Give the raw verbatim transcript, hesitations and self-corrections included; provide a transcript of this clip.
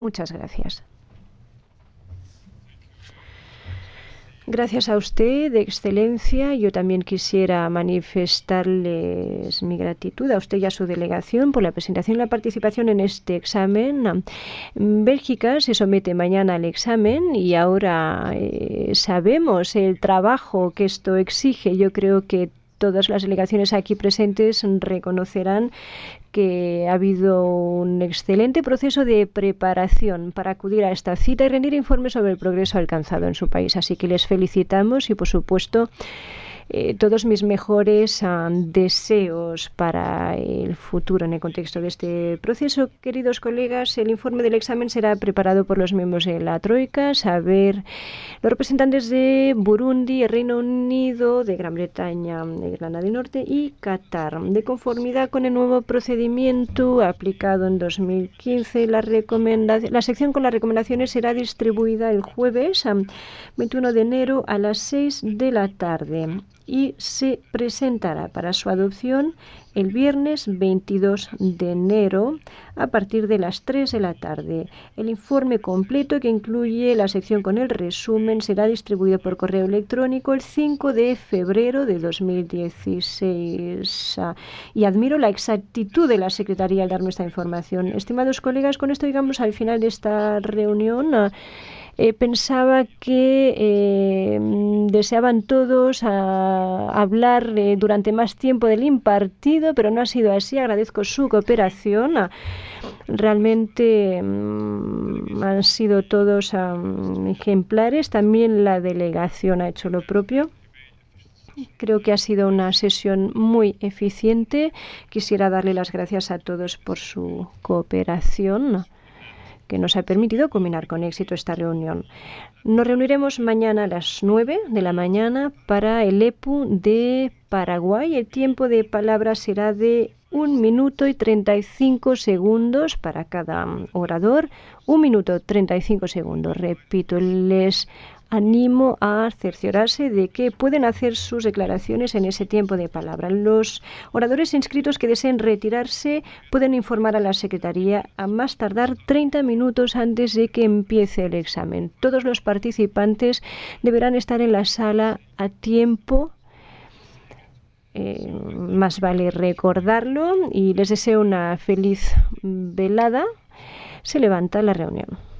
Muchas gracias. Gracias a usted, Excelencia. Yo también quisiera manifestarles mi gratitud a usted y a su delegación por la presentación y la participación en este examen. Bélgica se somete mañana al examen y ahora eh, sabemos el trabajo que esto exige. Yo creo que todas las delegaciones aquí presentes reconocerán que ha habido un excelente proceso de preparación para acudir a esta cita y rendir informes sobre el progreso alcanzado en su país. Así que les felicitamos y, por supuesto, eh, todos mis mejores uh, deseos para el futuro en el contexto de este proceso. Queridos colegas, el informe del examen será preparado por los miembros de la Troika, saber los representantes de Burundi, Reino Unido, de Gran Bretaña, de Irlanda del Norte y Qatar. De conformidad con el nuevo procedimiento aplicado en dos mil quince, la, la sección con las recomendaciones será distribuida el jueves veintiuno de enero a las seis de la tarde y se presentará para su adopción el viernes veintidós de enero a partir de las tres de la tarde. El informe completo, que incluye la sección con el resumen, será distribuido por correo electrónico el cinco de febrero de dos mil dieciséis. Y admiro la exactitud de la Secretaría al darme esta información. Estimados colegas, con esto llegamos al final de esta reunión. Eh, pensaba que eh, deseaban todos a, hablar eh, durante más tiempo del impartido, pero no ha sido así. Agradezco su cooperación. Realmente um, han sido todos um, ejemplares. También la delegación ha hecho lo propio. Creo que ha sido una sesión muy eficiente. Quisiera darle las gracias a todos por su cooperación, que nos ha permitido culminar con éxito esta reunión. Nos reuniremos mañana a las nueve de la mañana para el E P U de Paraguay. El tiempo de palabra será de un minuto y treinta y cinco segundos para cada orador. Un minuto treinta y cinco segundos. Repito, les animo a cerciorarse de que pueden hacer sus declaraciones en ese tiempo de palabra. Los oradores inscritos que deseen retirarse pueden informar a la Secretaría a más tardar treinta minutos antes de que empiece el examen. Todos los participantes deberán estar en la sala a tiempo. Eh, más vale recordarlo y les deseo una feliz velada. Se levanta la reunión.